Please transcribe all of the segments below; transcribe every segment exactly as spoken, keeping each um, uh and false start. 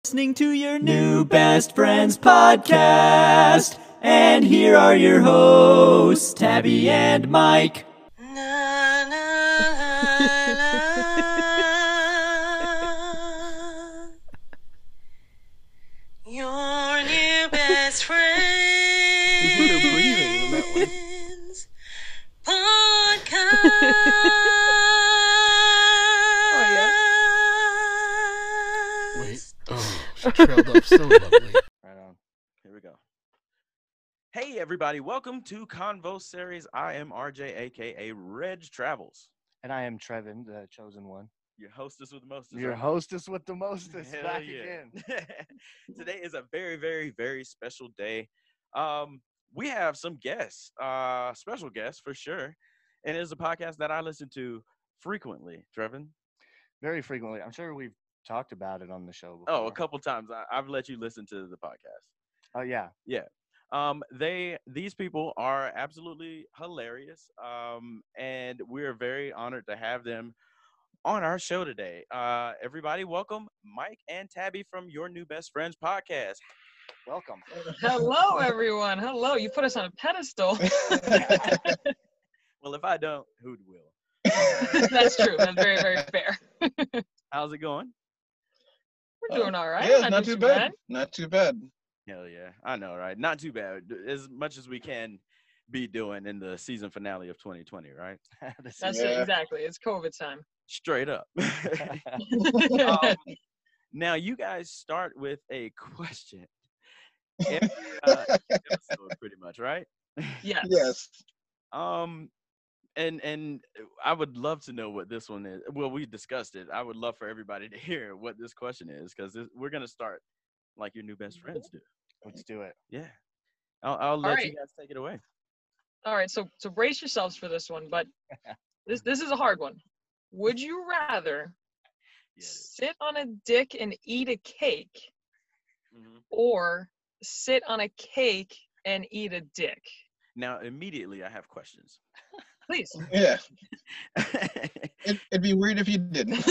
Listening to your new best friends podcast. And here are your hosts, Tabby and Mike. Na, na, na, na. Your new best friends podcast. Oh, yeah. Wait. Oh, she trailed off so lovely. Right on. Here we go. Hey, everybody. Welcome to Convo Series. I am R J, a k a. Reg Travels. And I am Trevin, the chosen one. Your hostess with the mostest. Your right? hostess with the mostest. Hell Back yeah. again. Today is a very, very, very special day. Um, we have some guests, uh, special guests for sure. And it's a podcast that I listen to frequently, Trevin. Very frequently. I'm sure we've talked about it on the show before. Oh, a couple times. I, I've let you listen to the podcast. Oh, yeah. Yeah. Um, they, these people are absolutely hilarious. Um, and we're very honored to have them on our show today. Uh, everybody, welcome Mike and Tabby from Your New Best Friends podcast. Welcome. Hello, everyone. Hello. You put us on a pedestal. Well, if I don't, who will? That's true. That's very, very fair. How's it going? We're doing all right. Yeah, not, too bad. Not too bad. Hell yeah. I know, right? Not too bad. As much as we can be doing in the season finale of twenty twenty, right? That's Yeah. it. Exactly. It's COVID time. Straight up. um, now, you guys start with a question. Every, uh, episode, pretty much, right? Yes. Yes. Um, and and I would love to know what this one is. Well, we discussed it. I would love for everybody to hear what this question is, because we're gonna start like your new best friends do. Let's do it. Yeah, I'll, I'll let right. you guys take it away. All right. So, so brace yourselves for this one. But this, this is a hard one. Would you rather Yeah. it is. sit on a dick and eat a cake, Mhm. or sit on a cake and eat a dick? Now, immediately, I have questions. Please. Yeah. It, it'd be weird if you didn't.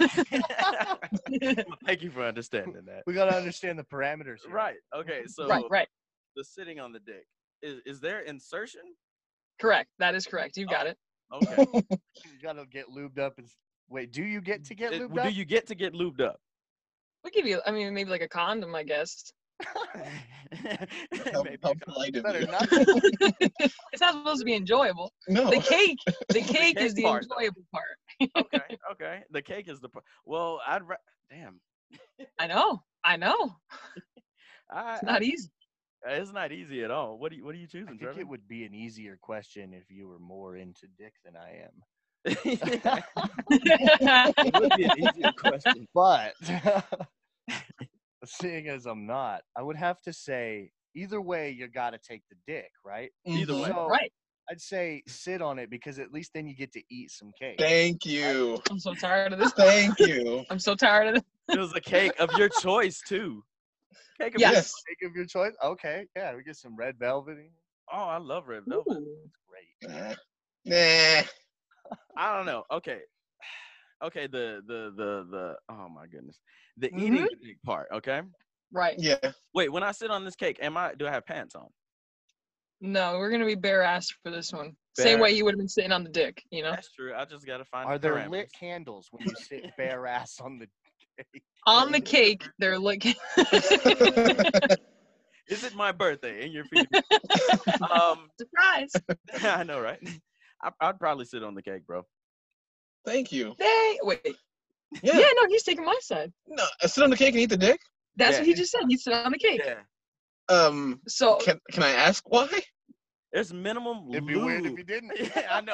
Well, thank you for understanding that. We got to understand the parameters here. Right. Okay. So Right. Right. the sitting on the dick is is there insertion? Correct. That is correct. You got it. Okay. You got to get lubed up. And... Wait, do you get to get It- lubed do up? you get to get lubed up? We'll give you. I mean, maybe like a condom, I guess. How, Maybe how a couple. polite of Better you. not. It's not supposed to be enjoyable. No. The cake, the cake cake is the part, though. enjoyable part. Okay. Okay. The cake is the part. Well, I'd ra- damn. I know, I know. I, It's not easy. I- it's not easy at all. What do you What are you I choosing, think Trevor? it would be an easier question if you were more into dick than I am. It would be an easier question. But seeing as I'm not, I would have to say either way, you got to take the dick, right? Either way. So Right. I'd say sit on it because at least then you get to eat some cake. Thank you. I'm so tired of this. Thank you. I'm so tired of this. It was a cake of your choice too. Cake of Yes. your Yes. Cake of your choice. Okay, yeah, we get some red velvet. Oh, I love red velvet. Ooh. Great. Uh, nah. I don't know. Okay. Okay, the the the the oh my goodness. The Mhm. eating the dick part, okay? Right. Yeah. Wait, when I sit on this cake, am I do I have pants on? No, we're gonna be bare ass for this one. Bare Same way ass. you would have been sitting on the dick, you know? That's true. I just gotta find Are the there parameters. lit candles when you sit bare ass on the cake? On the cake, they're like. Is it my birthday and you're feeding me? um Surprise! I know, right? I, I'd probably sit on the cake, bro. Thank you. Hey, wait. Yeah. Yeah, no, he's taking my side. No, I sit on the cake and eat the dick. That's Yeah. what he just said. He sit on the cake. Yeah. Um, So can can I ask why? There's minimum It'd be weird if lube. you didn't. Yeah, I know.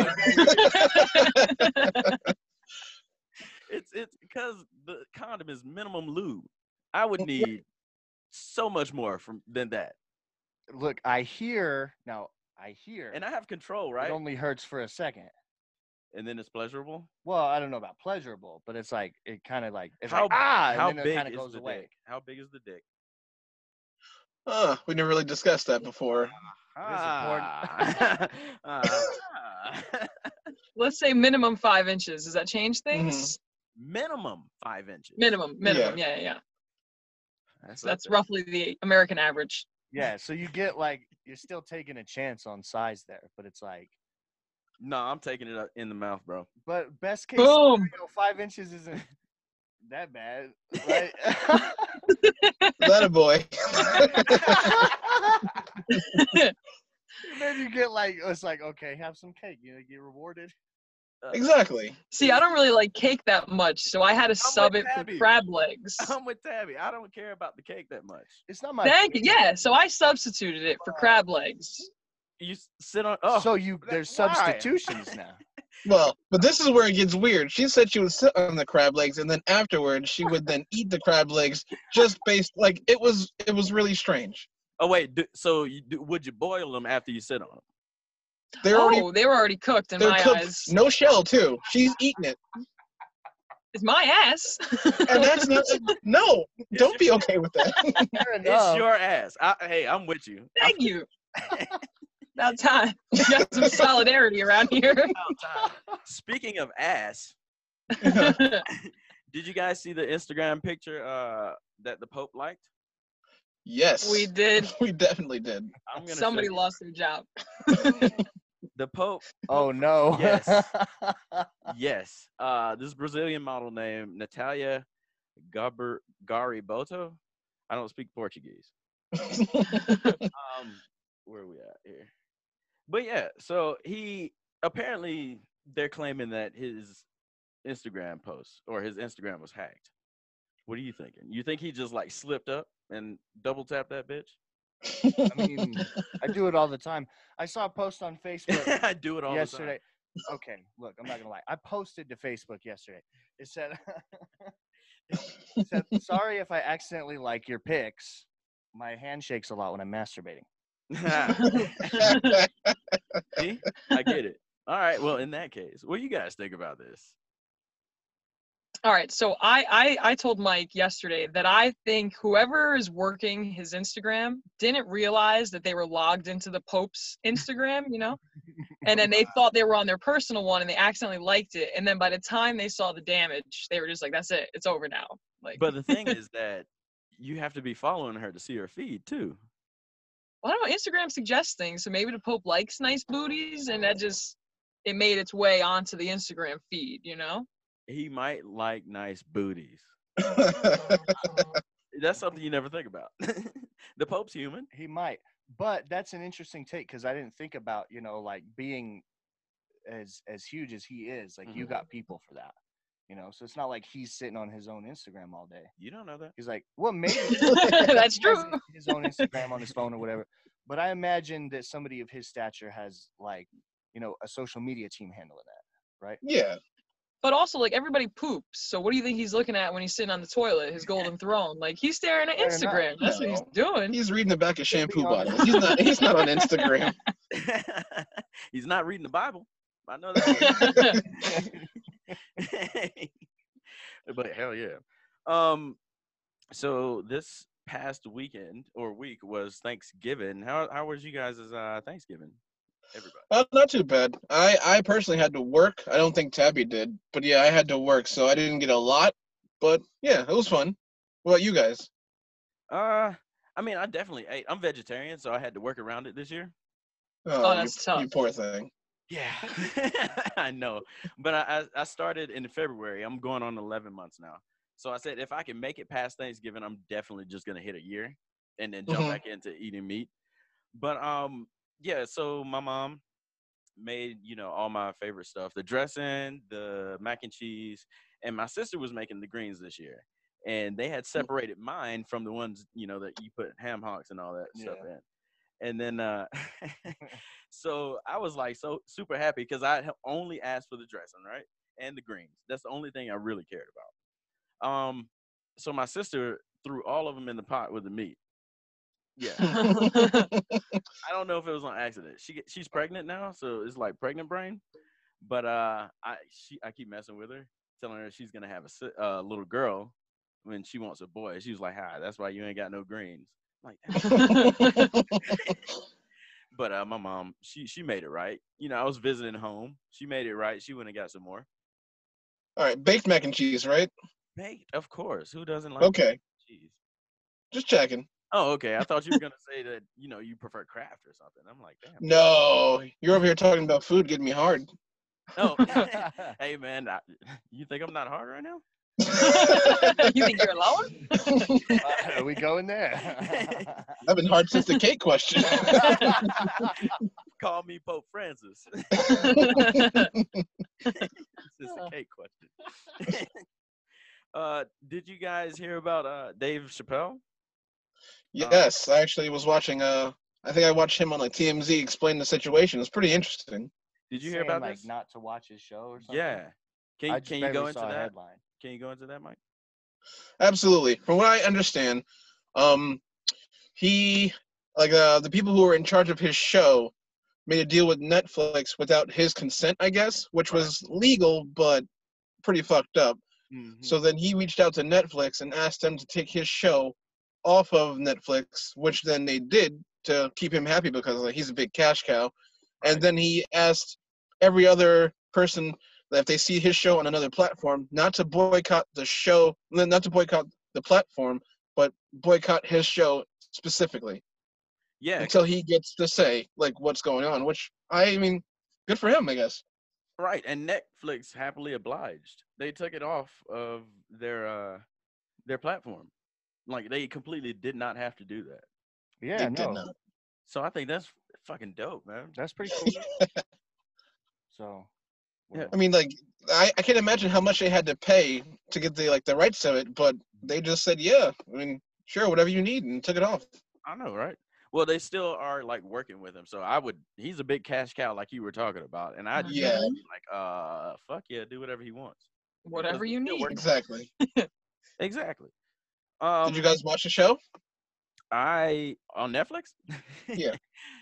It's it's because the condom is minimum lube. I would need so much more from than that. Look, I hear now. I hear, And I have control, right? it only hurts for a second. And then it's pleasurable. Well, I don't know about pleasurable, but it's like it kind of like it's How like ah, how and then big it kind of is goes the away. dick? How big is the dick? Huh, we never really discussed that before. Ah. Ah. let's say minimum five inches. Does that change things? Minimum five inches. Minimum, minimum. Yeah, yeah, yeah. That's So that's okay. roughly the American average. Yeah, so you get like you're still taking a chance on size there, but it's like, No, I'm taking it up in the mouth, bro. but best case Boom. scenario, five inches isn't that bad, right? That a boy. Then you get like it's like okay, have some cake, you know, get rewarded. Exactly. See, I don't really like cake that much, so I had to sub with it for Tabby. crab legs. I'm with Tabby. I don't care about the cake that much. It's not my. Thank you. favorite. Yeah, so I substituted it for crab legs. You s- sit on. Oh, So you that- there's why? substitutions now. Well, but this is where it gets weird. She said she would sit on the crab legs, and then afterwards she would then eat the crab legs, just based like it was. It was really strange. Oh wait. Do, so you, do, would you boil them after you sit on them? They're already Oh, they were already cooked in they're my cooked, eyes. no shell too. She's eating it, It's my ass. and that's not. No, don't be okay with that. Fair It's enough. your ass. I, hey, I'm with you. Thank you. About time. We got some solidarity around here. About time. Speaking of ass, did you guys see the Instagram picture uh, that the Pope liked? Yes, We did. We definitely did. I'm gonna. Somebody show you. lost their job. The Pope. Oh no. Yes. Yes. Uh, this Brazilian model named Natalia Gaber Gariboto. I don't speak Portuguese. Um, where are we at here? But yeah, so he apparently they're claiming that his Instagram post or his Instagram was hacked. What are you thinking? You think he just like slipped up and double tapped that bitch? I mean, I do it all the time. I saw a post on Facebook I do it all yesterday. Okay, look, I'm not gonna lie. I posted to Facebook yesterday. It said, it said, "Sorry if I accidentally like your pics. My hand shakes a lot when I'm masturbating." the time. See? I get it. All right. Well, in that case, what do you guys think about this? All right, so I, I I told Mike yesterday that I think whoever is working his Instagram didn't realize that they were logged into the Pope's Instagram, you know, and then they thought they were on their personal one and they accidentally liked it, and then by the time they saw the damage, they were just like, "That's it, it's over now." Like, But the thing is that you have to be following her to see her feed too. well, I don't know. Instagram suggests things, so maybe the Pope likes nice booties, and that just it made its way onto the Instagram feed, you know. He might like nice booties. That's something you never think about. The Pope's human. He might, but that's an interesting take because I didn't think about you know like being as as huge as he is. Like you Mhm. got people for that, you know. So it's not like he's sitting on his own Instagram all day. You don't know that. He's like, well, maybe That's he has true. his own Instagram on his phone or whatever. But I imagine that somebody of his stature has like you know a social media team handling that, right? Yeah. But also, like, everybody poops. So what do you think he's looking at when he's sitting on the toilet, his golden throne? Like, he's staring at Fair enough. Instagram. That's what he's doing. He's reading the back of shampoo be on- bottles. He's not. He's not on Instagram. He's not reading the Bible. I know that. But hell yeah. Um. So this past weekend or week was Thanksgiving. How how was you guys' uh, Thanksgiving? Everybody. Uh, not too bad. I, I personally had to work. I don't think Tabby did, but yeah, I had to work, so I didn't get a lot. But yeah, it was fun. What about you guys? Uh, I mean, I definitely ate. I'm vegetarian, so I had to work around it this year. Oh, you, that's tough. You poor thing. Yeah, I know. But I, I I started in February. I'm going on eleven months now. So I said if I can make it past Thanksgiving, I'm definitely just gonna hit a year and then jump Mhm. back into eating meat. But um, yeah. So my mom made you know all my favorite stuff: the dressing, the mac and cheese, and my sister was making the greens this year. And they had separated mine from the ones you know that you put ham hocks and all that stuff Yeah. in. And then uh so I was like so super happy because I had only asked for the dressing, right? And the greens. That's the only thing I really cared about. Um so my sister threw all of them in the pot with the meat. Yeah. I don't know if it was on accident. She get- she's pregnant now, so it's like pregnant brain. But uh I she I keep messing with her, telling her she's going to have a si- uh, little girl when she wants a boy. She was like, "Hi, that's why you ain't got no greens." I'm like, but uh, my mom, she she made it right. You know, I was visiting home. She made it right. She went and got some more. All right, baked mac and cheese, right? Baked, of course. Who doesn't like Okay. cheese? Just checking. Oh, okay. I thought you were gonna say that you know you prefer Kraft or something. I'm like, damn. No, you're over here talking about food getting me hard. Oh, hey man, I, you think I'm not hard right now? You think you're alone? Uh, are we going there? I've been hard since the cake question. Call me Pope Francis. It's a cake question. uh, did you guys hear about uh Dave Chappelle? Yes, I actually was watching. Uh, I think I watched him on like T M Z explain the situation. It's pretty interesting. Did you hear Saying, about like this? not to watch his show or something? Yeah. Can I you just can you go barely into saw a that? headline. Can you go into that, Mike? Absolutely. From what I understand, um, he like uh the people who were in charge of his show made a deal with Netflix without his consent, I guess, which was legal but pretty fucked up. Mm-hmm. So then he reached out to Netflix and asked them to take his show off of Netflix, which then they did to keep him happy because like, he's a big cash cow. And Right. then he asked every other person that if they see his show on another platform, not to boycott the show, not to boycott the platform, but boycott his show specifically Yeah, until he gets to say like what's going on. Which I mean, good for him, I guess. right. And Netflix happily obliged. They took it off of their uh their platform. Like they completely did not have to do that. Yeah, They no, did not. So I think that's fucking dope, man. that's pretty cool. So, Yeah. I mean, like I, I can't imagine how much they had to pay to get the like the rights to it, but they just said, yeah, I mean, sure, whatever you need, and took it off. I know, right? Well, they still are like working with him. So I would he's a big cash cow like you were talking about. And I'd Yeah. be like, uh fuck yeah, do whatever he wants. Whatever you Still need. working. Exactly. Exactly. Um Did you guys watch the show? I on Netflix? Yeah.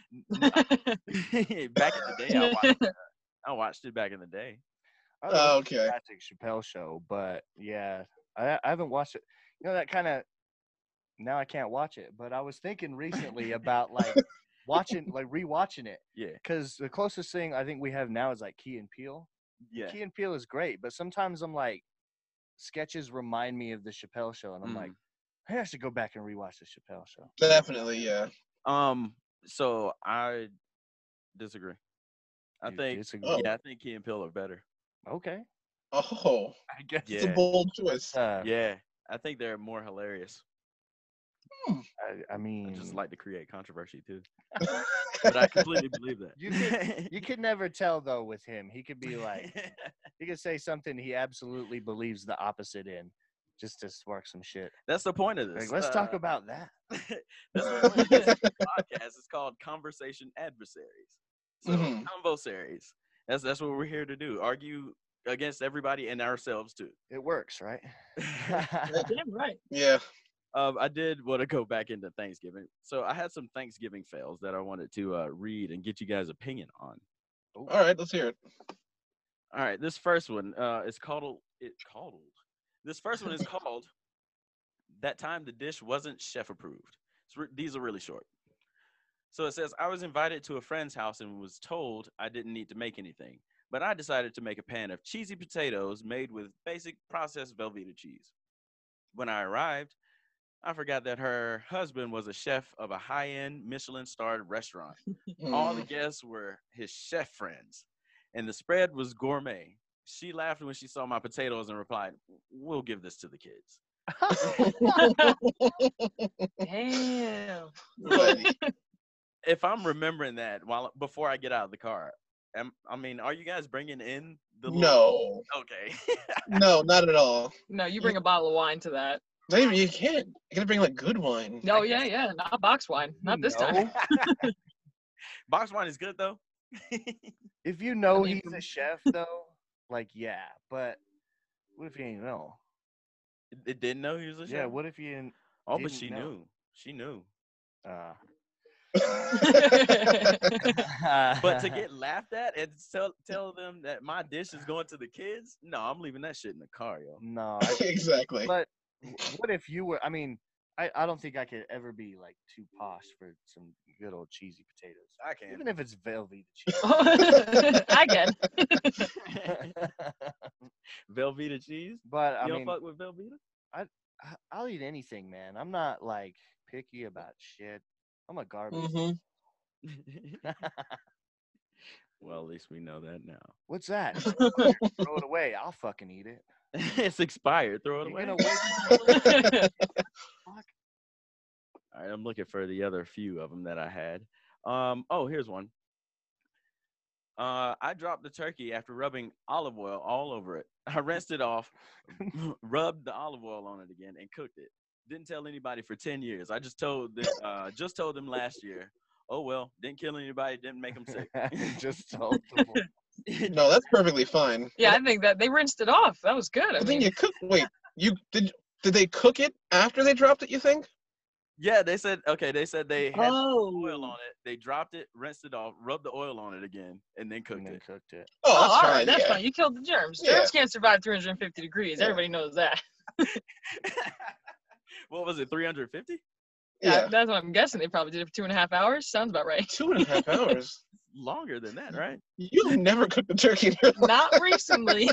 Back in the day, I watched, uh, I watched it back in the day. I Oh, love okay. the Classic Chappelle show, but yeah, I, I haven't watched it. You know, that kind of now I can't watch it, but I was thinking recently about like watching, like rewatching it, Yeah, because the closest thing I think we have now is like Key and Peele. yeah. Key and Peele is great, but sometimes I'm like, sketches remind me of the Chappelle show, and I'm Mm. like, hey, I should go back and rewatch the Chappelle show. Definitely, yeah. Um, so I disagree. I You think disagree? Oh. yeah, I think Key and Peele are better. Okay, Oh, I guess. it's a Yeah. bold choice. Uh, Yeah, I think they're more hilarious. I, I mean, I just like to create controversy too, but I completely believe that. You could, you could never tell though with him. He could be like, he could say something he absolutely believes the opposite in, just to spark some shit. That's the point of this. Like, let's talk Uh, about that. That's the point of this podcast. It's called Conversation Adversaries. So Mhm. convo series. That's that's what we're here to do. Argue against everybody and ourselves too. It works, right? Damn right. Yeah. Um, I did want to go back into Thanksgiving. So I had some Thanksgiving fails that I wanted to uh, read and get you guys' opinion on. All right, let's hear it. All right, this first one uh, is called it called. This first one is called "That Time the Dish Wasn't Chef Approved." It's re- these are really short. So it says, I was invited to a friend's house and was told I didn't need to make anything, but I decided to make a pan of cheesy potatoes made with basic processed Velveeta cheese. When I arrived, I forgot that her husband was a chef of a high-end Michelin-starred restaurant. All the Mm. guests were his chef friends, and the spread was gourmet. She laughed when she saw my potatoes and replied, "We'll give this to the kids." Damn. Buddy. If I'm remembering that while before I get out of the car, am, I mean, are you guys bringing in the little- No, Okay. no, not at all. No, you bring a bottle of wine to that. Not even, you can't. You gotta bring like good wine. No, yeah, yeah. Not box wine. Not this time. Box wine is good though. If you know mean, he's a chef, though, like, yeah. But what if you ain't know? It didn't know he was a chef. Yeah, what if you didn't? Oh, but didn't she know? knew. She knew. Uh, But to get laughed at and tell tell them that my dish is going to the kids, no, I'm leaving that shit in the car, yo. no, I, Exactly. but what if you were? I mean, I, I don't think I could ever be like too posh for some good old cheesy potatoes, I can. even if it's Velveeta cheese. I get. Velveeta cheese. But I you mean, don't fuck with Velveeta? I- I'll eat anything, man. I'm not like picky about shit. I'm a garbage. hmm Well, at least we know that now. What's that? Throw it away. I'll fucking eat it. It's expired. Throw it You away. gonna wait? Fuck. All right, I'm looking for the other few of them that I had. Um, oh, here's one. Uh, I dropped the turkey after rubbing olive oil all over it. I rinsed it off, rubbed the olive oil on it again, and cooked it. Didn't tell anybody for ten years. I just told the, uh, just told them last year. Oh well, didn't kill anybody, didn't make them sick. Just told them. No, that's perfectly fine. Yeah, I think that they rinsed it off. That was good. I I think mean, you cook. Wait, you did? Did they cook it after they dropped it? You think? Yeah, they said okay. They said they had Oh. oil on it. They dropped it, rinsed it off, rubbed the oil on it again, and then cooked And then it. cooked it. Oh, oh, that's all fine. right, that's yeah. fine. You killed the germs. Yeah. Germs can't survive three hundred fifty degrees. Yeah. Everybody knows that. What was it? three hundred fifty? Yeah, Yeah. that's what I'm guessing. They probably did it for two and a half hours. Sounds about right. Two and a half hours. Longer than that, right? You've never cooked a turkey in your life. Not recently.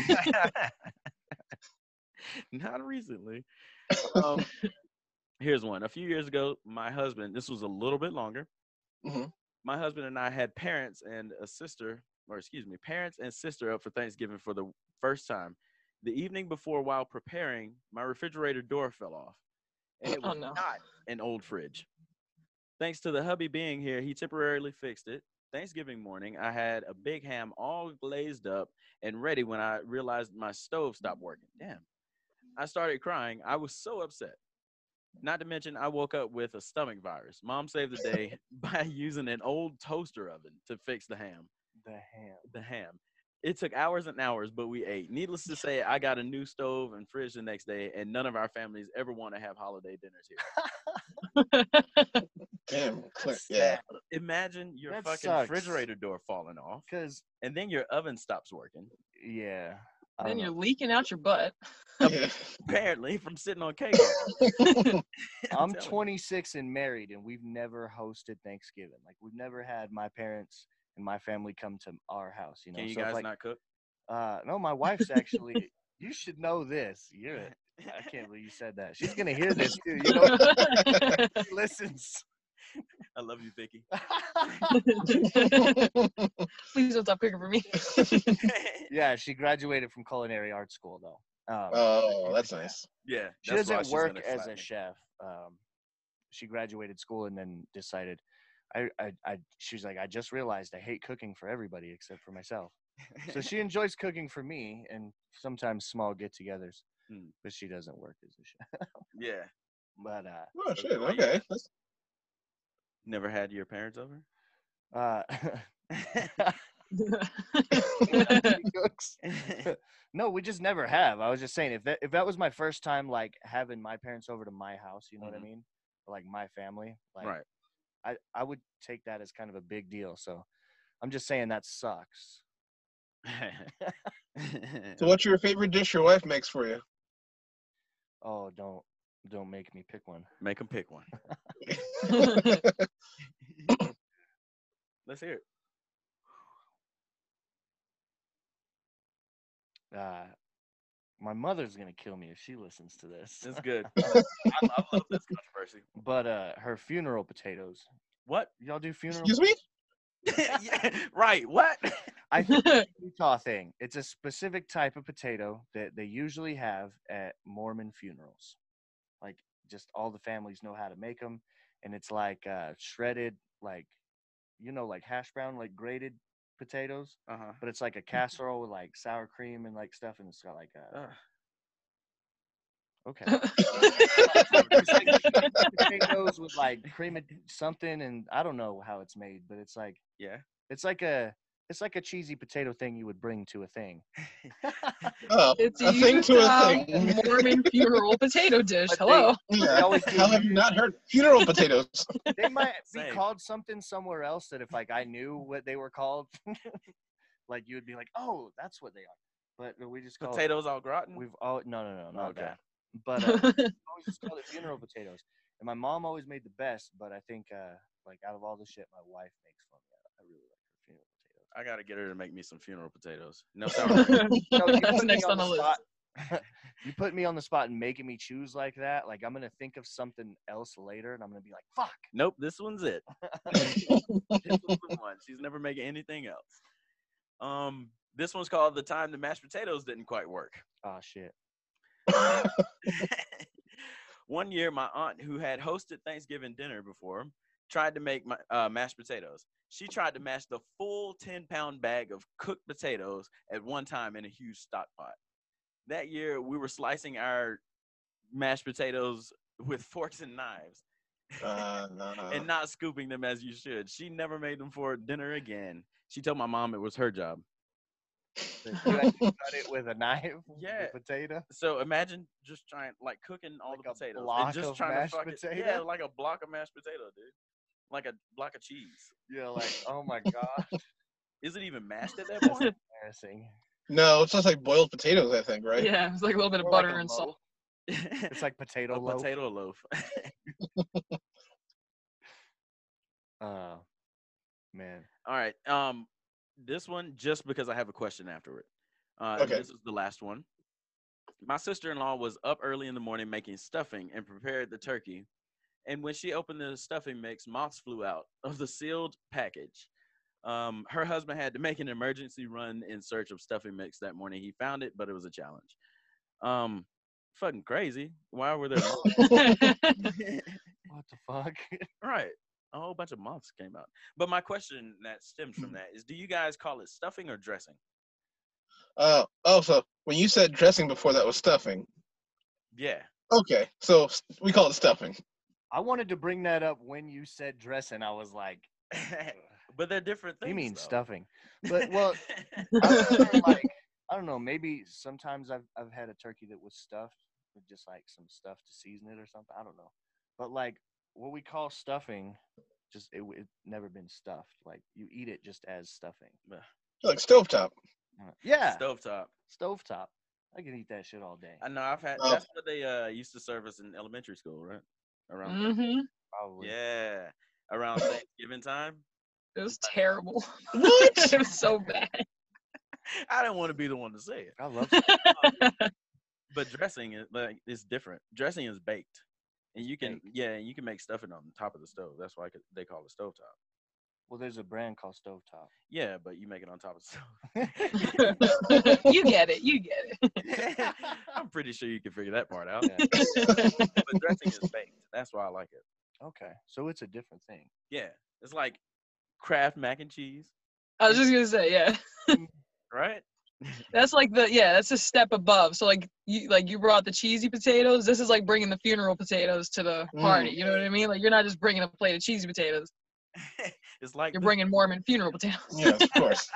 Not recently. Um, here's one. A few years ago, my husband, this was a little bit longer. Mhm. My husband and I had parents and a sister, or excuse me, parents and sister up for Thanksgiving for the first time. The evening before, while preparing, my refrigerator door fell off, and it Oh, was no. not an old fridge. Thanks to the hubby being here, he temporarily fixed it. Thanksgiving morning, I had a big ham all glazed up and ready when I realized my stove stopped working. Damn. I started crying. I was so upset. Not to mention, I woke up with a stomach virus. Mom saved the day by using an old toaster oven to fix the ham. The ham. The ham. It took hours and hours, but we ate. Needless to say, I got a new stove and fridge the next day, and none of our families ever want to have holiday dinners here. Damn. Clear. That's Yeah. sad. Imagine your That fucking sucks. refrigerator door falling off, Cause and then your oven stops working. yeah. I Then don't you're know. leaking out your butt. Yeah. Apparently, from sitting on cake. I'm telling you. twenty-six and married, and we've never hosted Thanksgiving. Like we've never had my parents and my family come to our house. You know, Can you so if, guys like, not cook? uh, no, my wife's actually. You should know this. You're. a- I can't believe you said that. She's gonna hear this too. You know, she listens. I love you, Vicky. Please don't stop cooking for me. Yeah, she graduated from culinary art school though. Um, Oh, that's nice. Yeah, she that's why doesn't she's work gonna as slap a me. chef. Um, she graduated school and then decided. I, I, I, she's like, I just realized I hate cooking for everybody except for myself. So she enjoys cooking for me and sometimes small get-togethers, Hmm. but she doesn't work as a chef. Yeah. But uh, Oh So shit. what do you- Okay. That's, Never had your parents over? uh, she cooks. No, we just never have. I was just saying, if that if that was my first time, like having my parents over to my house, you know Mhm. what I mean, or, like my family, like Right. I I would take that as kind of a big deal. So I'm just saying that sucks. so, what's your favorite dish your wife makes for you? Oh, don't don't make me pick one. Make them pick one. Let's hear it. Uh, my mother's gonna kill me if she listens to this. It's good. I, I love this controversy. But uh, her funeral potatoes. What? Y'all do funeral? Excuse me? Yeah, right. What? I think it's a Utah thing. It's a specific type of potato that they usually have at Mormon funerals. Like, just all the families know how to make them, and it's like uh, shredded, like, you know, like hash brown, like grated potatoes, Uh huh. but it's like a casserole with like sour cream and like stuff, and it's got like a okay. It's like potatoes with like cream of something, and I don't know how it's made, but it's like Yeah. it's like a it's like a cheesy potato thing you would bring to a thing. Oh, It's a, a thing to a Utah thing. Mormon funeral potato dish. But they- Hello. Yeah. always do How have you not heard funeral potatoes? They might be Same. called something somewhere else that if like I knew what they were called, like you would be like, oh, that's what they are. But we just call Potatoes au gratin. It, we've all no no no not Okay. that. But uh, we always just called it funeral potatoes. And my mom always made the best, but I think uh, like out of all the shit my wife makes for me, I really like her funeral potatoes. I gotta get her to make me some funeral potatoes. No sour cream. No, you That's put me next on the list. spot. You put me on the spot and making me choose like that. Like I'm gonna think of something else later, and I'm gonna be like, "Fuck." Nope, this one's it. This one's the one. She's never making anything else. Um, this one's called "The Time the Mashed Potatoes Didn't Quite Work." Oh shit. One year, my aunt, who had hosted Thanksgiving dinner before, tried to make my, uh, mashed potatoes. She tried to mash the full ten-pound bag of cooked potatoes at one time in a huge stock pot. That year, we were slicing our mashed potatoes with forks and knives Uh, no. and not scooping them as you should. She never made them for dinner again. She told my mom it was her job. You actually cut it with a knife. Yeah. The potato. So imagine just trying, like, cooking all Like the a potatoes block and just of trying mashed to fuck it. potato? Yeah, like a block of mashed potato, dude. Like a block of cheese. Yeah, like oh my god, Is it even mashed at that that's point? embarrassing. No, it's just like boiled potatoes, I think, right? Yeah, it's like a little bit of Or like butter a and loaf. salt. It's like potato a loaf. potato loaf. Uh, man. All right. Um, this one just because I have a question afterward. Uh, and Okay. This is the last one. My sister-in-law was up early in the morning making stuffing and prepared the turkey. And when she opened the stuffing mix, moths flew out of the sealed package. Um, her husband had to make an emergency run in search of stuffing mix that morning. He found it, but it was a challenge. Um, fucking crazy. Why were there moths? What the fuck? Right. A whole bunch of moths came out. But my question that stems from that is, do you guys call it stuffing or dressing? Uh, oh, so when you said dressing before, that was stuffing. Yeah. Okay, so s- we call it stuffing. I wanted to bring that up when you said dressing. I was like, But they're different things. you mean though. stuffing? But well, I remember like I don't know. Maybe sometimes I've I've had a turkey that was stuffed with just like some stuff to season it or something. I don't know. But like what we call stuffing, just it, it never been stuffed. Like you eat it just as stuffing. Like stovetop. Uh, Yeah, Stovetop. stovetop. I can eat that shit all day. I know. I've had. Oh. That's what they uh used to serve us in elementary school, right? Around. hmm Probably. Yeah. Around Thanksgiving time. It was terrible. What? It was so bad. I didn't want to be the one to say it. I love. But dressing is like it's different. Dressing is baked, and you can Baked. yeah, and you can make stuffing on top of the stove. That's why I could- they call it stovetop. Well, there's a brand called Stovetop. Yeah, but you make it on top of the stove. You get it. You get it. I'm pretty sure you can figure that part out. Yeah. But dressing is baked. That's why I like it. Okay, so it's a different thing. Yeah, it's like Kraft mac and cheese, I was just gonna say, yeah. right? That's like the yeah, that's a step above. So like you like you brought the cheesy potatoes. This is like bringing the funeral potatoes to the party. You know what I mean? Like you're not just bringing a plate of cheesy potatoes. It's like You're the- bringing Mormon funeral potatoes. Yes, of course.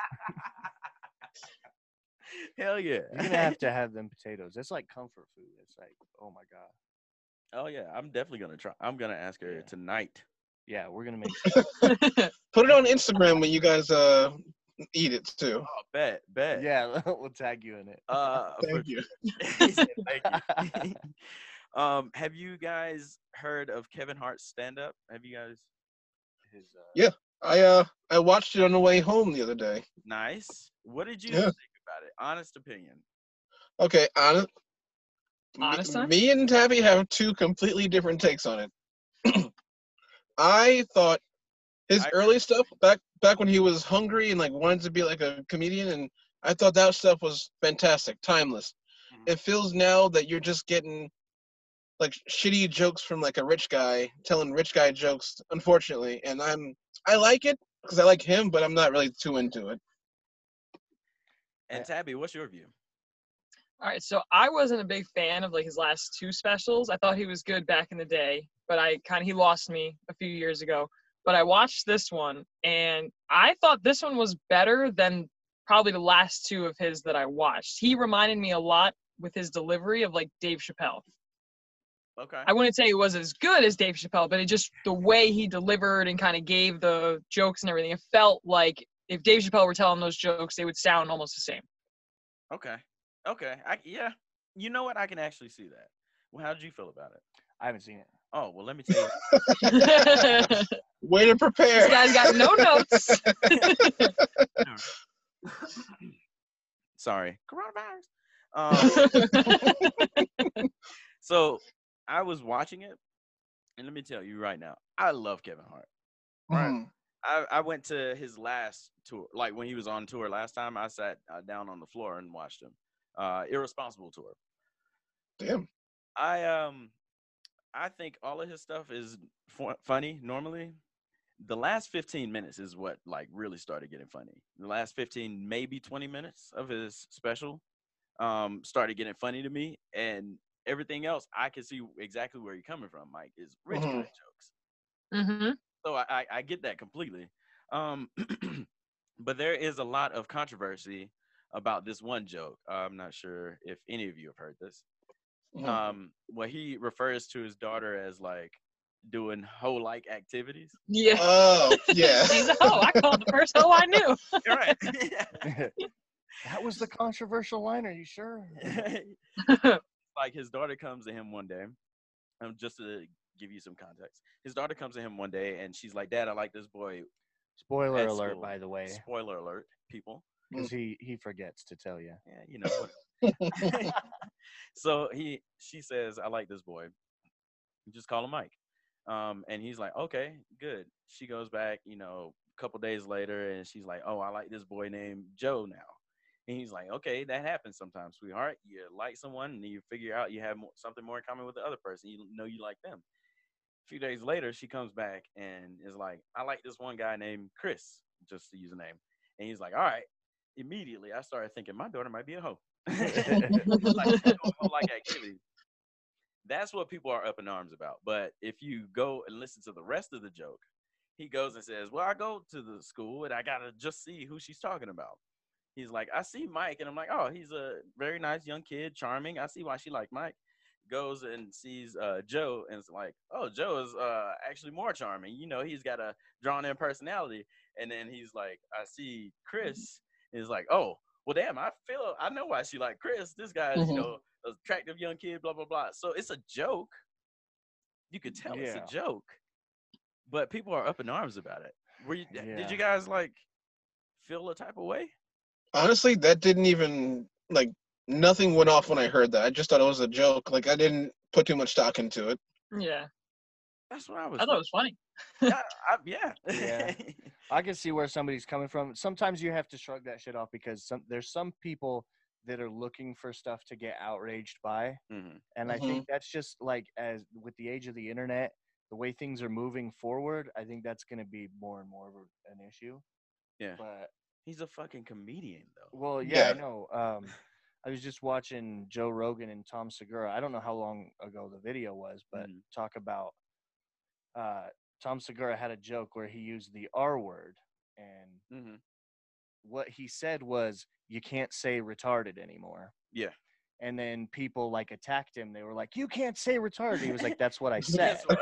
Hell yeah. You're gonna have to have them potatoes. It's like comfort food. It's like, oh my god. Oh yeah, I'm definitely gonna try. I'm gonna ask her Yeah. tonight. Yeah, we're gonna make. Put it on Instagram when you guys uh eat it too. Oh, bet, bet. Yeah, we'll tag you in it. Uh, for- Thank you. He said thank you. um, have you guys heard of Kevin Hart's stand up? Have you guys? His, uh, Yeah. I uh I watched it on the way home the other day. Nice. What did you Yeah. think about it? Honest opinion. Okay, honest. Honest me, time? me and Tabby have two completely different takes on it. I thought his I- early stuff back back when he was hungry and like wanted to be like a comedian, and I thought that stuff was fantastic, timeless. Mhm. It feels now that you're just getting like shitty jokes from like a rich guy telling rich guy jokes, unfortunately, and I'm I like it because I like him, but I'm not really too into it. And Tabby, what's your view? All right, so I wasn't a big fan of like his last two specials. I thought he was good back in the day, but I kind of he lost me a few years ago. But I watched this one, and I thought this one was better than probably the last two of his that I watched. He reminded me a lot with his delivery of like Dave Chappelle. Okay. I wouldn't say it was as good as Dave Chappelle, but it just the way he delivered and kind of gave the jokes and everything. It felt like if Dave Chappelle were telling those jokes, they would sound almost the same. Okay. Okay. I, yeah. You know what? I can actually see that. Well, how did you feel about it? I haven't seen it. Oh, well, let me tell you. This Way to prepare. guy's got no notes. Sorry. Coronavirus. Um, so I was watching it, and let me tell you right now, I love Kevin Hart. Right. Mhm. I, I went to his last tour, like when he was on tour last time. I sat uh, down on the floor and watched him. Uh, Irresponsible tour. Damn. I um, I think all of his stuff is fu- funny normally. The last fifteen minutes is what like really started getting funny. The last fifteen, maybe twenty minutes of his special um, started getting funny to me, and everything else I can see exactly where you're coming from. Mike is rich Mhm. guy jokes. Mm-hmm. So I, I, I get that completely. Um, but there is a lot of controversy about this one joke. I'm not sure if any of you have heard this. Mhm. Um, where he refers to his daughter as like doing hoe-like activities. Yeah. Oh, yeah. She's a hoe. I called the first hoe I knew. You're right. That was the controversial line. Are you sure? Like his daughter comes to him one day, um, just to give you some context. His daughter comes to him one day and she's like, "Dad, I like this boy." Spoiler At alert, school. by the way, Spoiler alert, people. because he he forgets to tell you. Yeah, you know what. So he, she says, "I like this boy. Just call him Mike." Um, and he's like, "Okay, good." She goes back, you know, a couple days later, and she's like, "Oh, I like this boy named Joe now." And he's like, "Okay, that happens sometimes, sweetheart. You like someone, and you figure out you have more, something more in common with the other person. You know you like them." A few days later, she comes back and is like, "I like this one guy named Chris," just to use a name. And he's like, "All right." Immediately, I started thinking my daughter might be a hoe. It's like hoe-like activity. That's what people are up in arms about. But if you go and listen to the rest of the joke, he goes and says, "Well, I go to the school and I gotta just see who she's talking about." He's like, "I see Mike," and I'm like, "Oh, he's a very nice young kid, charming. I see why she liked Mike." Goes and sees uh, Joe and it's like, "Oh, Joe is uh, actually more charming. You know, he's got a drawn-in personality." And then he's like, "I see Chris." And he's like, "Oh, well, damn, I feel, I know why she liked Chris. This guy is, you Mhm. know, an attractive young kid, blah, blah, blah." So it's a joke. You could tell it's Yeah. a joke, but people are up in arms about it. Were you, Yeah. Did you guys like feel a type of way? Honestly, that didn't even like nothing went off when I heard that. I just thought it was a joke. Like I didn't put too much stock into it. Yeah. That's what I was I thought it was funny. yeah, I, yeah. Yeah. I can see where somebody's coming from. Sometimes you have to shrug that shit off because some there's some people that are looking for stuff to get outraged by. Mhm. And I think that's just like as with the age of the internet, the way things are moving forward, I think that's going to be more and more of a- an issue. Yeah. But He's a fucking comedian, though. well, yeah, I Yeah. know. Um, I was just watching Joe Rogan and Tom Segura. I don't know how long ago the video was, but Mhm. talk about uh, Tom Segura had a joke where he used the R word, and Mm-hmm. what he said was, "You can't say retarded anymore." Yeah. And then people like attacked him. They were like, "You can't say retarded." He was like, "That's what I said." That's what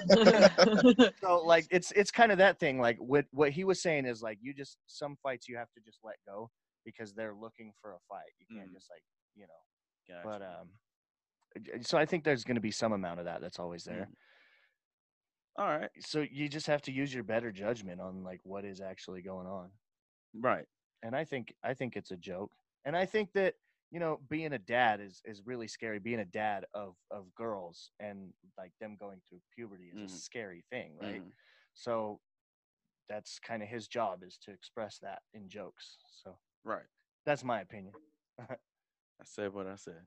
I said. So like it's it's kind of that thing. Like what what he was saying is like you just some fights you have to just let go because they're looking for a fight. You can't Mm. just like you know. Gotcha. But um, j- so I think there's going to be some amount of that that's always there. Mhm. All right. So you just have to use your better judgment on like what is actually going on. Right. And I think I think it's a joke. And I think that you know being a dad is is really scary. Being a dad of of girls and like them going through puberty is Mhm. a scary thing, right? Mhm. So that's kind of his job is to express that in jokes. So Right. that's my opinion. I said what I said.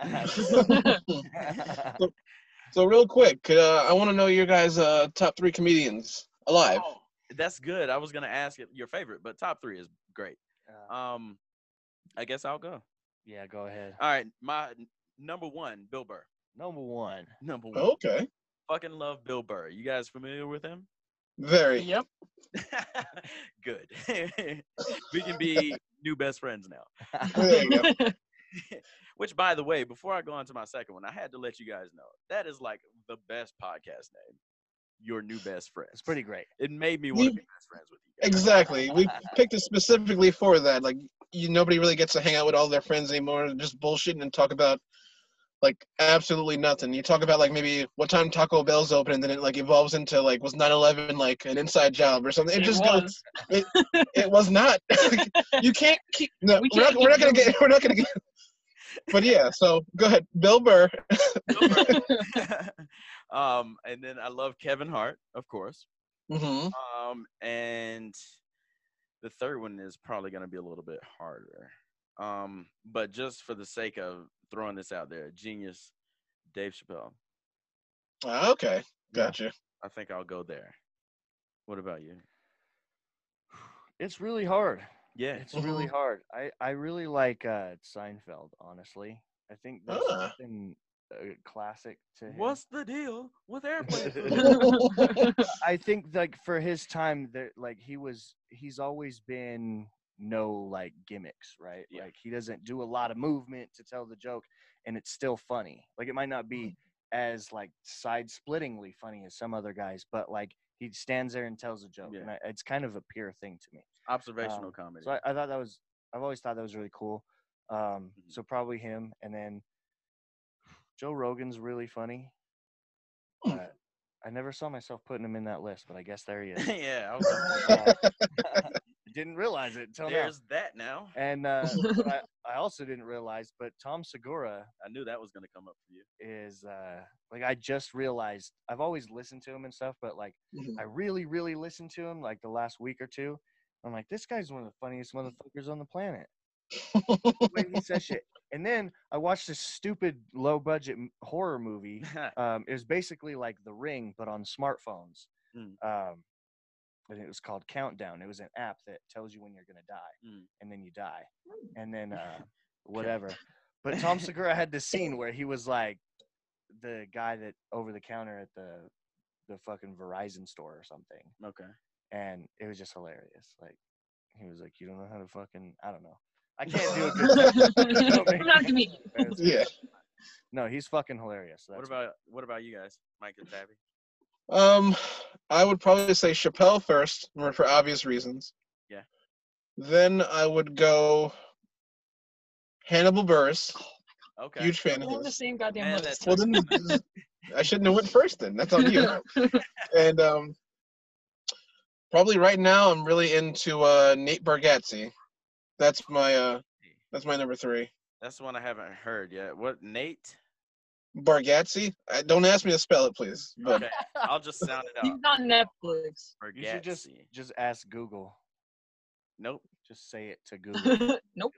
So, so real quick, uh, I want to know your guys' uh, top three comedians alive. Oh, that's good. I was gonna ask it your favorite, but top three is great. Uh, Um, I guess I'll go. yeah, go ahead. All right, my n- number one, Bill Burr. Number one. Number one. Okay, Fucking love Bill Burr. You guys familiar with him? very. Yep. Good. We can be new best friends now. There you go. Which, by the way, before I go on to my second one, I had to let you guys know that is like the best podcast name. Your new best friends. It's pretty great. It made me want to We- be best friends with you guys. Exactly. We picked it specifically for that. Like, you nobody really gets to hang out with all their friends anymore. They're just bullshitting and talk about like absolutely nothing. You talk about like maybe what time Taco Bell's open, and then it like evolves into like was nine eleven like an inside job or something. It, It just was. goes. It was not. You can't keep. No, We we are can't not. We're not keep gonna doing get. We're not gonna get. but yeah, so go ahead, Bill Burr. um, and then I love Kevin Hart, of course. hmm Um, and the third one is probably going to be a little bit harder. Um, but just for the sake of throwing this out there, genius Dave Chappelle. Okay, Yeah, gotcha. I think I'll go there. What about you? It's really hard. Yeah. It's really Mhm. hard. I, I really like uh, Seinfeld, honestly. I think there's Ah. something uh, classic to him. What's the deal with airplane food? I think like for his time, there like he was he's always been no like gimmicks, right? Yeah. Like he doesn't do a lot of movement to tell the joke, and it's still funny. Like it might not be as like side-splittingly funny as some other guys, but like he stands there and tells a joke, Yeah. and I, it's kind of a pure thing to me. Observational Um, comedy. So I, I thought that was I've always thought that was really cool. Um, Mhm. So probably him, and then Joe Rogan's really funny. Hmm. But I never saw myself putting him in that list, but I guess there he is. yeah, I was gonna say, Uh, Didn't realize it until now. there's that now. And uh, what I, I also didn't realize, but Tom Segura I knew that was gonna come up for you. is uh, like I just realized. I've always listened to him and stuff, but like Mhm. I really, really listened to him like the last week or two. I'm like, this guy's one of the funniest motherfuckers on the planet. The way he says shit. And then I watched this stupid low budget horror movie. Um, it was basically like The Ring, but on smartphones. Mm. Um, and it was called Countdown. It was an app that tells you when you're gonna die, Mm. and then you die, and then uh, whatever. But Tom Segura had this scene where he was like the guy that over the counter at the the fucking Verizon store or something, Okay. and it was just hilarious. Like he was like, "You don't know how to fucking I don't know. I can't do a good job." I'm not a comedian. Yeah. No, he's fucking hilarious. So What that's about what about you guys, Mike and Tabby? Um, I would probably say Chappelle first, for for obvious reasons. Yeah. Then I would go Hannibal Buress. Okay. Huge fan We're of on the his. same goddamn Man, list. Well, then I shouldn't have went first. Then that's on you. And um, probably right now I'm really into uh, Nate Bargatze. That's my uh, that's my number three. That's one I haven't heard yet. What Nate? Bargatze. I, don't ask me to spell it, please. But Okay, I'll just sound it He's out. on Netflix. You should just Bargatze. just ask Google. Nope. Just say it to Google. Nope.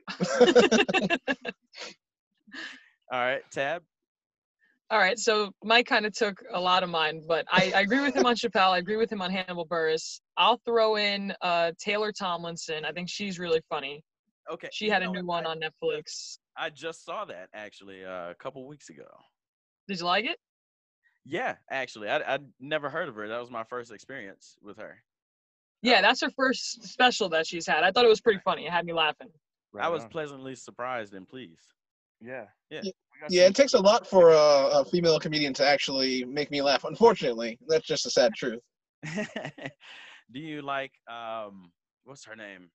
All right, Tab. All right, so Mike kind of took a lot of mine, but I, I agree with him on Chappelle. I agree with him on Hannibal Buress. I'll throw in uh, Taylor Tomlinson. I think she's really funny. Okay. She had a you know, new one I, on Netflix. I just saw that actually uh, a couple weeks ago. Did you like it? Yeah, actually, I I never heard of her. That was my first experience with her. Yeah, that's her first special that she's had. I thought it was pretty funny. It had me laughing. I was on. pleasantly surprised and pleased. Yeah. Yeah. We got yeah, some- it takes a lot for a, a female comedian to actually make me laugh. Unfortunately, that's just a sad truth. Do you like um what's her name?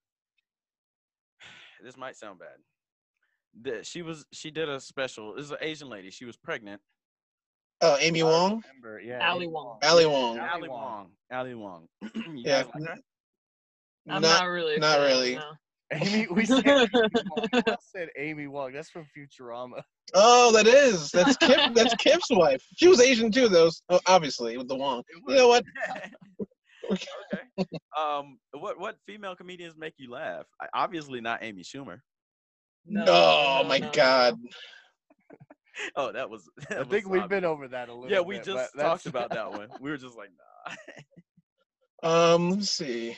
This might sound bad. The, she was she did a special. This is an Asian lady. She was pregnant. Oh, Amy I Wong, remember, yeah. Ali Ali Wong. Ali Wong. Ali Ali Wong. Wong. Ali Wong. you Yeah, guys like her? I'm not not, really. a not fan, really. no. Amy, we said Amy Wong. We all said Amy Wong. That's from Futurama. Oh, that is. That's Kip. That's Kip's wife. She was Asian too, though. Oh, obviously, with the Wong. You know what? Okay. Um. What what female comedians make you laugh? I, obviously not Amy Schumer. No, oh no, my no, no, God. Oh, that was. That I was think we've obvious. been over that a little Yeah, bit. we but just that's- talked about that one. We were just like, nah. Um, let's see.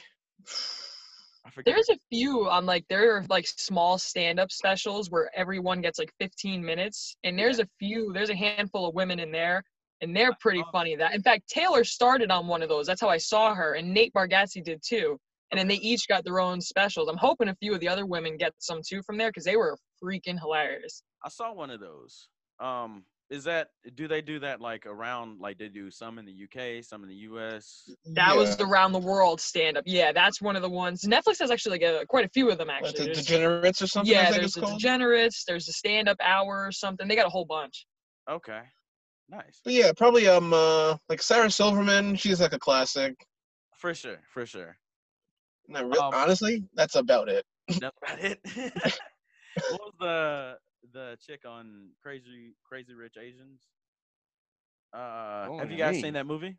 I forget. There's a few on like there are like small stand-up specials where everyone gets like fifteen minutes, and there's a few. There's a handful of women in there, and they're pretty Oh. funny. That in fact Taylor started on one of those. That's how I saw her, and Nate Bargatze did too. And then they each got their own specials. I'm hoping a few of the other women get some too from there because they were freaking hilarious. I saw one of those. Um, is that do they do that like around like they do some in the U K, some in the U S? That was Yeah. the round the world stand-up. Yeah, that's one of the ones. Netflix has actually like a, quite a few of them Like actually. the There's- Degenerates or something. I yeah, think there's it's the called. Degenerates. There's the stand-up hour or something. They got a whole bunch. Okay, nice. But yeah, probably um uh like Sarah Silverman. She's like a classic. For sure, for sure. Not re- Um, honestly, that's about it. That's about it. What was the the chick on Crazy Crazy Rich Asians. Uh, Only have you to guys me. seen that movie?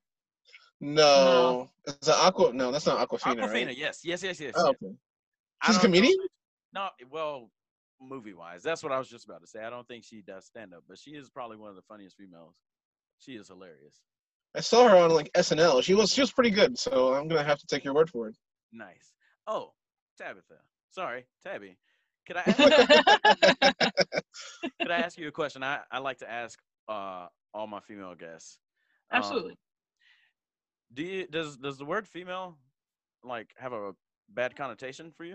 No. Is it Aqua? No, that's not Aquafina, Aquafina, right? yes, yes, yes, yes, Oh, yes. okay. I She's a don't know. comedian? No, well, movie wise, that's what I was just about to say. I don't think she does stand up, but she is probably one of the funniest females. She is hilarious. I saw her on like S N L. She was she was pretty good, so I'm gonna have to take your word for it. Nice. Oh, Tabitha. Sorry, Tabby. Could I ask, could I ask you a question? I, I like to ask uh all my female guests. Um, Absolutely. do you does does the word female like have a bad connotation for you?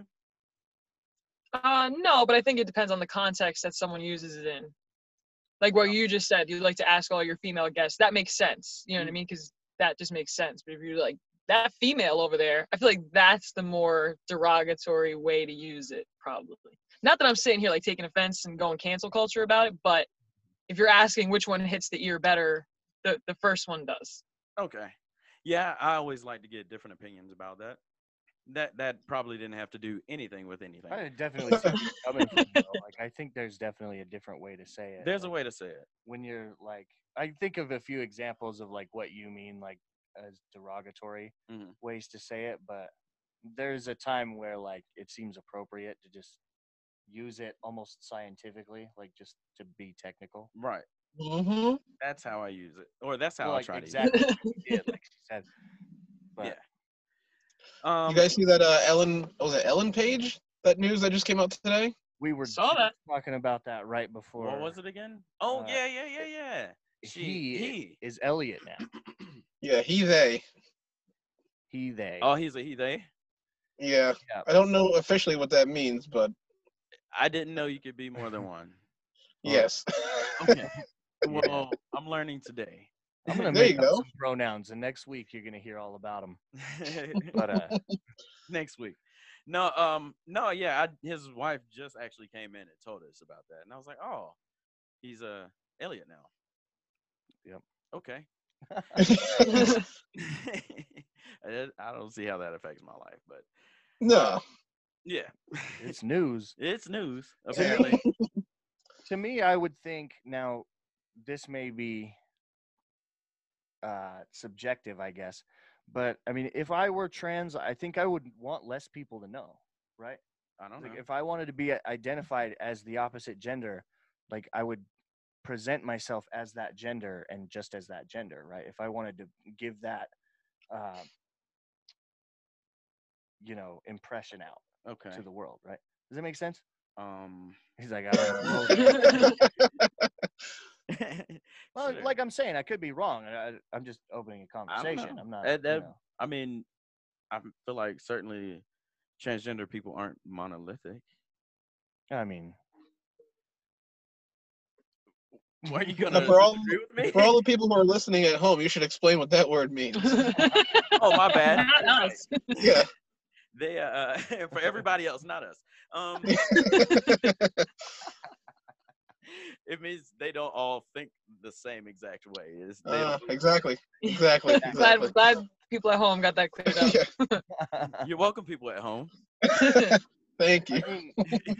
Uh, no, but I think it depends on the context that someone uses it in. Like what you just said, you like to ask all your female guests. That makes sense. You know what I mean? Because that just makes sense. But if you're like that female over there, I feel like that's the more derogatory way to use it, probably. Not that I'm sitting here like taking offense and going cancel culture about it, but if you're asking which one hits the ear better, the the first one does. Okay. Yeah, I always like to get different opinions about that. That that probably didn't have to do anything with anything. I definitely see where you're coming from, though. Like, I think there's definitely a different way to say it. There's a like, way to say it. when you're like, I think of a few examples of like what you mean, like as derogatory Mhm. ways to say it, but there's a time where like it seems appropriate to just use it almost scientifically, like just to be technical. Right. Mm-hmm. That's how I use it, or that's how Well, I like try exactly to what you did, like she said. But Yeah. use it. Um, You guys see that uh, Ellen? Was it Ellen Page? That news that just came out today? we were Saw just that. talking about that right before. what was it again? Oh uh, yeah, yeah, yeah, yeah. She He, he. is Elliot now. Yeah, he they. He, they. Oh, he's a he they. Yeah, Yeah. I don't know officially what that means, but I didn't know you could be more than one. yes. Okay. Yeah. Well, I'm learning today. I'm gonna There make you up go. some pronouns, and next week you're gonna hear all about them. But uh, Next week. No, um, no, yeah. I, his wife just actually came in and told us about that, and I was like, oh, he's uh Elliot now. Yep. Okay. I I don't see how that affects my life, but No. yeah, it's news. it's news apparently. To me, I would think now this may be uh, subjective, I guess, but I mean, if I were trans, I think I would want less people to know, right? I don't know. Like, if I wanted to be identified as the opposite gender, like I would present myself as that gender and just as that gender, right? If I wanted to give that, uh, you know, impression out Okay. to the world, right? Does that make sense? Um. He's like, I don't know. Well, sure. like I'm saying, I could be wrong. I, I'm just opening a I don't conversation. know. I'm not. That- you that- know. I mean, I feel like certainly transgender people aren't monolithic. I mean, Why are you Now, gonna for all disagree with me? for all the people who are listening at home, you should explain what that word means. Oh, my bad. Not us. Yeah. They uh for everybody else, not us. Um, it means they don't all think the same exact way. It's, they Uh, don't, exactly. Exactly. glad, Exactly. glad people at home got that cleared up. Yeah. you're welcome, people at home. Thank you. I mean,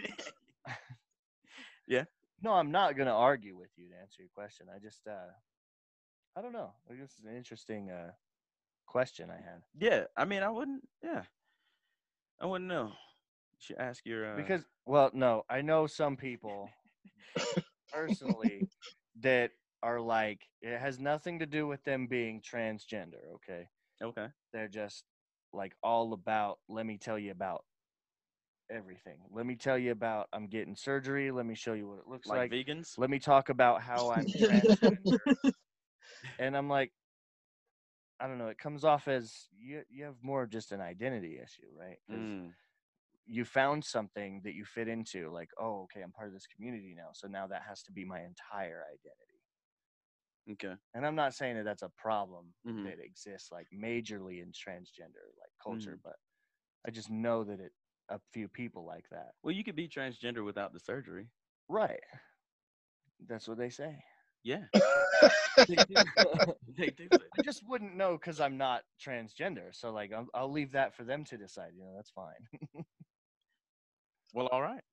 Yeah. no, I'm not gonna argue with you to answer your question. I just, uh, I don't know. I guess it's an interesting uh, question I had Yeah, I mean, I wouldn't. Yeah, I wouldn't know. You should ask your. Uh, because, well, no, I know some people personally that are like, it has nothing to do with them being transgender. Okay, okay. they're just like all about, let me tell you about everything. Let me tell you about, I'm getting surgery. Let me show you what it looks Like, like. vegans. Let me talk about how I'm transgender. And I'm like, I don't know. It comes off as you, you have more of just an identity issue, right? 'Cause Mm, you found something that you fit into, like, oh, okay, I'm part of this community now. So now that has to be my entire identity. okay. And I'm not saying that that's a problem Mhm. that exists like majorly in transgender like culture, Mhm. but I just know that it a few people like that. Well, you could be transgender without the surgery. Right. That's what they say. Yeah. They do. They do say I just wouldn't know because I'm not transgender. So like, I'll, I'll leave that for them to decide. You know, that's fine. Well, all right.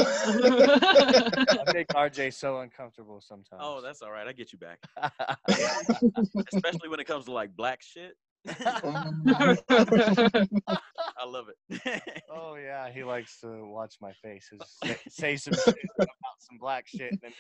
I make R J so uncomfortable sometimes. Oh, that's all right. I get you back. Especially when it comes to like black shit. I love it. Oh yeah, he likes to watch my face. Just say, say some shit about some black shit, and then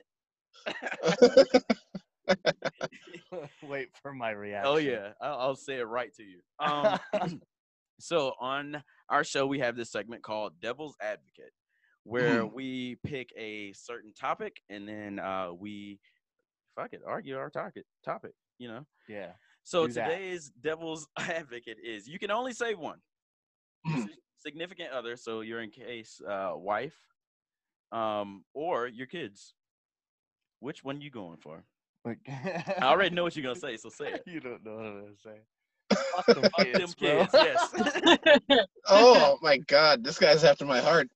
be like, wait for my reaction. Oh yeah, I'll, I'll say it right to you. Um, so on our show, we have this segment called Devil's Advocate, where Mhm. we pick a certain topic and then uh, we fuck it argue our topic. Topic, you know. Yeah. So Do that. today's Devil's Advocate is you can only save one. Your Mhm. sig- significant other, so you're in case uh, wife, um, or your kids. Which one you going for? Like, I already know what you're gonna say, so say it. You don't know what I'm gonna say. Fuck them Fuck kids, them bro. kids, yes. Oh my God, this guy's after my heart.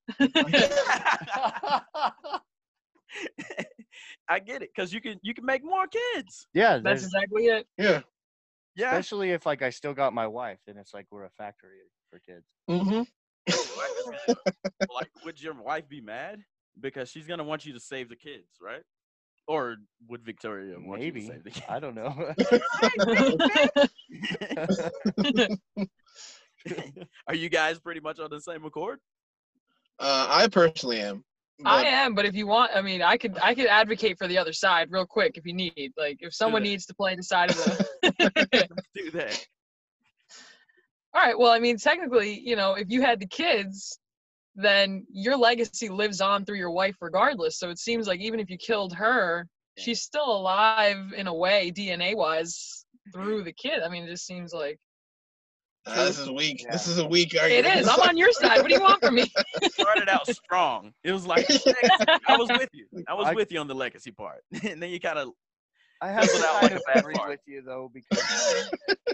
I get it, cause you can you can make more kids. Yeah, That's there's, exactly it. Yeah. Yeah. especially if like I still got my wife, then it's like we're a factory for kids. Mm-hmm. Like, would your wife be mad because she's gonna want you to save the kids, right? Or would Victoria want you to Maybe. save the kids? I don't know. Are you guys pretty much on the same accord? Uh, I personally am. I but- am, but if you want, I mean, I could I could advocate for the other side real quick if you need. Like, if someone that. needs to play the side of the. Let's do that. All right. Well, I mean, technically, you know, if you had the kids, then your legacy lives on through your wife regardless. So it seems like even if you killed her, Yeah. she's still alive in a way, D N A wise, through the kid. I mean, it just seems like Ah, this is weak. Yeah. This is a weak it argument. is. I'm on your side. What do you want from me? It started out strong. It was like I was with you. I was I- with you on the legacy part, and then you kind of I have to Fizzled out kind like of a bad agree fart. with you though, because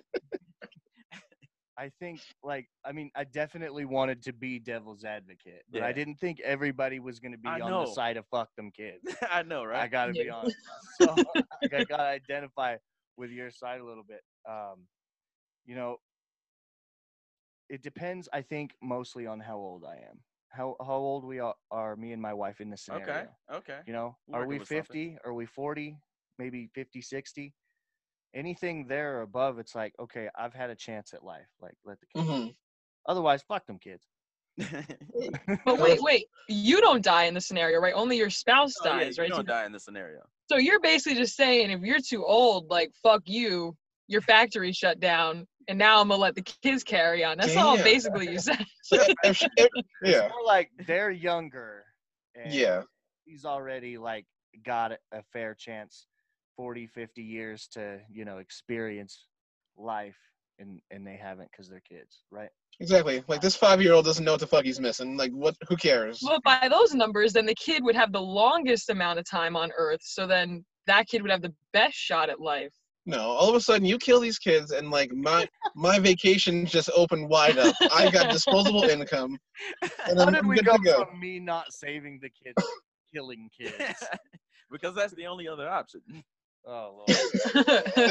I think, like, I mean, I definitely wanted to be devil's advocate, but Yeah. I didn't think everybody was going to be I on know. the side of fuck them kids. I know, I right? got to be Yeah. honest. So like, I got to identify with your side a little bit. Um, you know, it depends, I think, mostly on how old I am. How how old we are, are me and my wife in this scenario. Okay, okay. You know, We're are working we with something. fifty? Are we forty? Maybe fifty, sixty? Anything there or above, it's like, okay, I've had a chance at life. Like, let the kids. Mhm. Otherwise, fuck them kids. But wait, wait. You don't die in the scenario, right? Only your spouse Oh, yeah, dies, you right? don't So, die in the scenario. so you're basically just saying if you're too old, like, fuck you, your factory shut down, and now I'm gonna let the kids carry on. That's all Damn. basically you said. If she- if- It's yeah. more like they're younger. And Yeah. He's already like got a- a fair chance, forty, fifty years to, you know, experience life, and and they haven't because they're kids, right? Exactly. Like this five-year-old doesn't know what the fuck he's missing. Like what? Who cares? Well, by those numbers, then the kid would have the longest amount of time on Earth. So then that kid would have the best shot at life. No. All of a sudden, you kill these kids, and like my my vacation just opened wide up. I got disposable income, and How I'm, did I'm we good go to go. from me not saving the kids, to killing kids? Because that's the only other option. Oh Lord.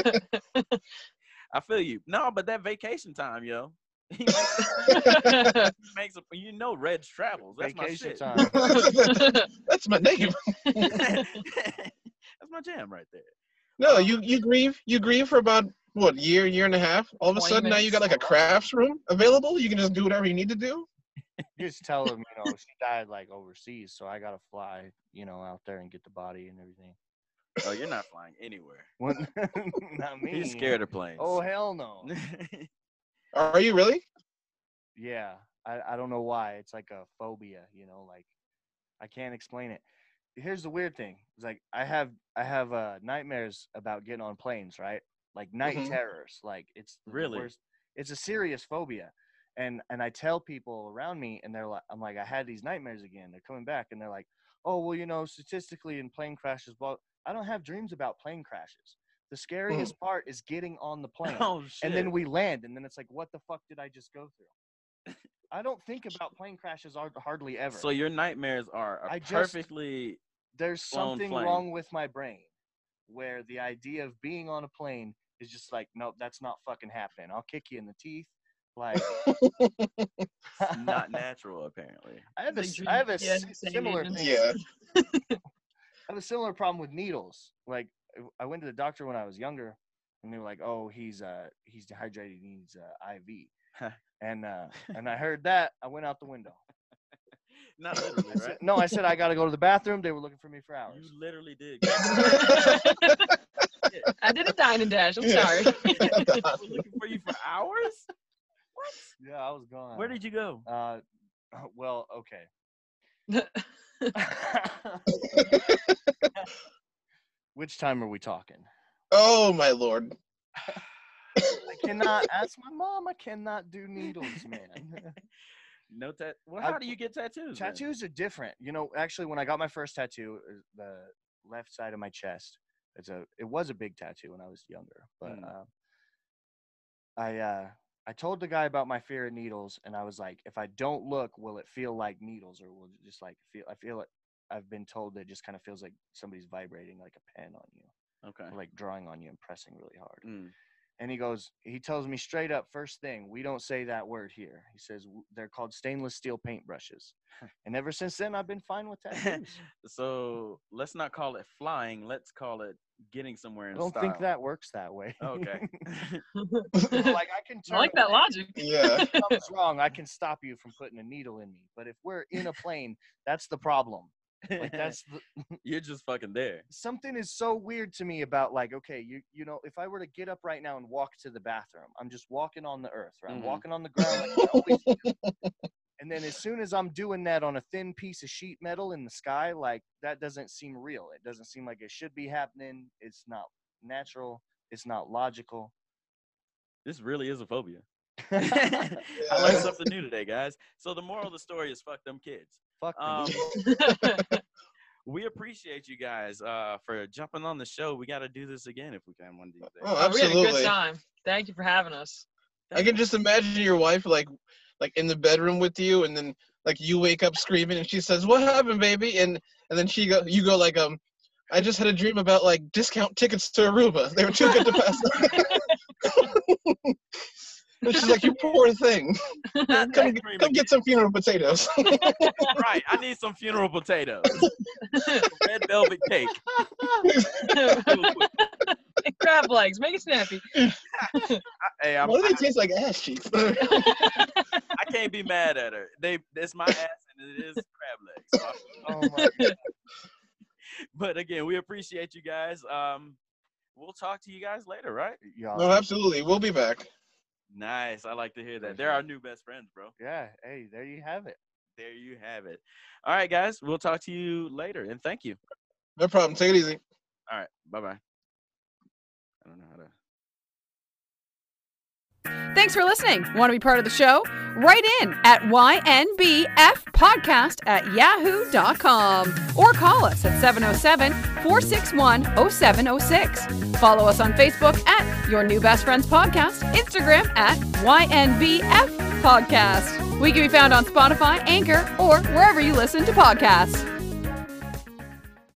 I feel you. No, but that vacation time, yo. He makes a, you know, Reg travels. That's Vacation my shit. time. That's my name. That's my jam right there. No, you you grieve. You grieve for about what year, year and a half. All of a twenty sudden, now you got minutes. like a crafts room available. You can just do whatever you need to do. You just tell them, you know, she died like overseas, so I gotta fly, you know, out there and get the body and everything. Oh, you're not flying anywhere. What? Not me. He's scared of planes. Oh hell no. Are you really? Yeah, I, I don't know why. It's like a phobia, you know, like I can't explain it. Here's the weird thing. It's like I have I have uh, nightmares about getting on planes, right? Like night Mhm. terrors. Like it's the Really? worst. It's a serious phobia. And and I tell people around me, and they're like, I'm like, I had these nightmares again. They're coming back, and they're like, oh well, you know, statistically in plane crashes, blah. I don't have dreams about plane crashes. The scariest part is getting on the plane. Oh shit. And then we land, and then it's like, what the fuck did I just go through? I don't think about plane crashes ar- hardly ever. So your nightmares are, are I just- perfectly. There's flown something plane. wrong with my brain where the idea of being on a plane is just like, nope, that's not fucking happening. I'll kick you in the teeth. Like, It's not natural, apparently. I have a, They s- drink I have a yeah, s- insane similar agents. thing. Yeah. I have a similar problem with needles. Like, I went to the doctor when I was younger, and they were like, "Oh, he's uh he's dehydrated, he needs uh, I V." and uh and I heard that, I went out the window. Not literally, I said- right? no, I said I got to go to the bathroom. They were looking for me for hours. You literally did. I did a dine and dash. I'm Yeah. sorry. They were looking for you for hours? Yeah, I was gone. Where did you go? Uh, well, okay. Which time are we talking? Oh my lord. I cannot ask my mom. I cannot do needles, man. No tat. Well, I- how do you get tattoos? then? Tattoos are different. You know, actually, when I got my first tattoo, uh, the left side of my chest, it's a it was a big tattoo when I was younger. But Mm. uh, I uh, I told the guy about my fear of needles, and I was like, if I don't look, will it feel like needles, or will it just like feel? I feel it. I've been told that it just kind of feels like somebody's vibrating like a pen on you, Okay. or like drawing on you and pressing really hard. Mm. And he goes, he tells me straight up, first thing, we don't say that word here. He says, "W- they're called stainless steel paintbrushes. And ever since then, I've been fine with tattoos. So let's not call it flying. Let's call it getting somewhere I in don't style. think that works that way. Okay. Like, I can I turn like that away. logic. Yeah. If something's wrong, I can stop you from putting a needle in me. But if we're in a plane, that's the problem. Like, that's the, You're just fucking there. something is so weird to me about, like, okay, you you know, if I were to get up right now and walk to the bathroom, I'm just walking on the earth, right? I'm Mhm. walking on the ground like I always do. And then as soon as I'm doing that on a thin piece of sheet metal in the sky, like, that doesn't seem real. It doesn't seem like it should be happening. It's not natural. It's not logical. This really is a phobia. Fuck I learned something new today, guys. So the moral of the story is fuck them kids. me. Um, we appreciate you guys uh, for jumping on the show. We got to do this again if we can one of these days. Oh, Oh, we had a absolutely. good time. Thank you for having us. I can just imagine your wife like like in the bedroom with you, and then like you wake up screaming, and she says, "What happened, baby?" And and then she go, you go like, um, I just had a dream about like discount tickets to Aruba. They were too good to pass up. And she's like, "You poor thing. Not Come, that dream come again. get some funeral potatoes." Right, I need some funeral potatoes. Red velvet cake. Real quick. And crab legs. Make it snappy. Hey, I'm, Why do they I, taste like ass cheeks? I can't be mad at her. They, it's my ass and it is crab legs. So I- Oh my God. but again, we appreciate you guys. Um, we'll talk to you guys later, right? Y'all. No, absolutely. We'll be back. Nice. I like to hear that. They're our new best friends, bro. Yeah. Hey, there you have it. There you have it. All right, guys. We'll talk to you later, and thank you. No problem. Take it easy. All right. Bye-bye. I don't know how to. Thanks for listening. Want to be part of the show? Write in at Y N B F podcast at yahoo dot com or call us at seven oh seven, four six one, oh seven oh six. Follow us on Facebook at Your New Best Friends Podcast, Instagram at Y N B F podcast. We can be found on Spotify, Anchor, or wherever you listen to podcasts.